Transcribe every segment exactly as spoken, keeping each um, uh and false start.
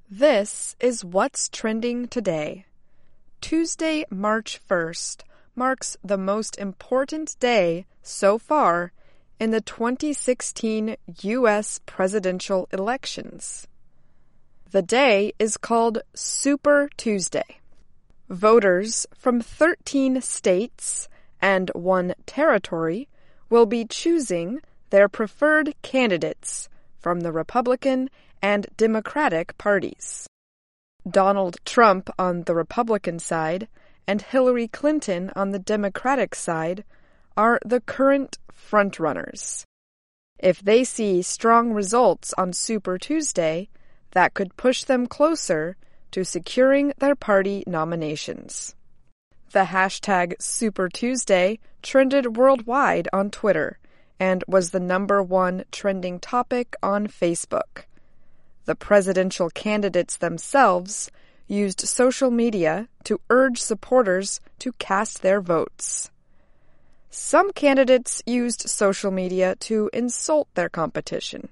This is what's trending today. Tuesday, March first, marks the most important day so far in the twenty sixteen U S presidential elections. The day is called Super Tuesday. Voters from thirteen states and one territory will be choosing their preferred candidates from the Republican and Democratic parties. Donald Trump on the Republican side and Hillary Clinton on the Democratic side are the current frontrunners. If they see strong results on Super Tuesday, that could push them closer to securing their party nominations. The hashtag Super Tuesday trended worldwide on Twitter and was the number one trending topic on Facebook. The presidential candidates themselves used social media to urge supporters to cast their votes. Some candidates used social media to insult their competition.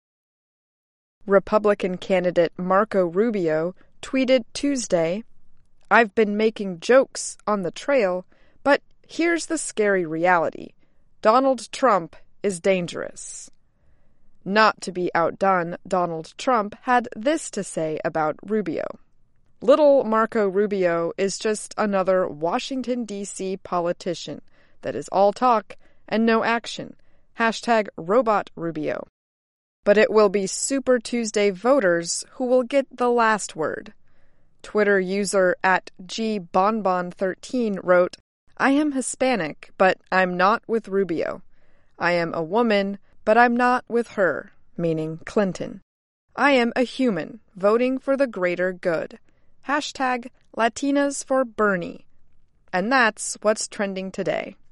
Republican candidate Marco Rubio tweeted Tuesday, "I've been making jokes on the trail, but here's the scary reality. Donald Trump is dangerous." Not to be outdone, Donald Trump had this to say about Rubio. Little Marco Rubio is just another Washington, D C politician that is all talk and no action. Hashtag Robot Rubio. But it will be Super Tuesday voters who will get the last word. Twitter user at G Bonbon thirteen wrote, "I am Hispanic, but I'm not with Rubio. I am a woman, but I'm not with her," meaning Clinton. "I am a human, voting for the greater good. Hashtag Latinas for Bernie." And that's what's trending today.